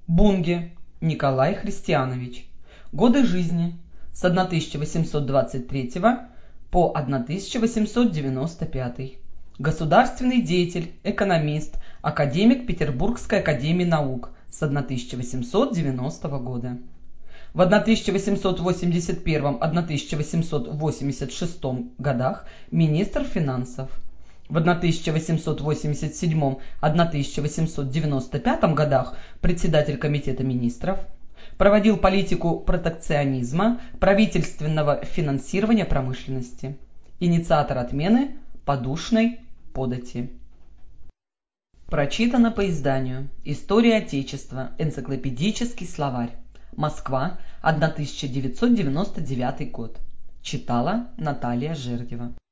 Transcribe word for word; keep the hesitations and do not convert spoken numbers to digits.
Бунге Николай Христианович. Годы жизни с тысяча восемьсот двадцать третьего по тысяча восемьсот девяносто пятый. Государственный деятель, экономист, академик Петербургской академии наук с тысяча восемьсот девяностого года. В тысяча восемьсот восемьдесят первом — тысяча восемьсот восемьдесят шестом годах министр финансов. В тысяча восемьсот восемьдесят седьмом — тысяча восемьсот девяносто пятом годах председатель комитета министров. Проводил политику протекционизма, правительственного финансирования промышленности. Инициатор отмены подушной подати. Прочитано по изданию «История Отечества. Энциклопедический словарь. Москва. тысяча девятьсот девяносто девятый год». Читала Наталья Жердева.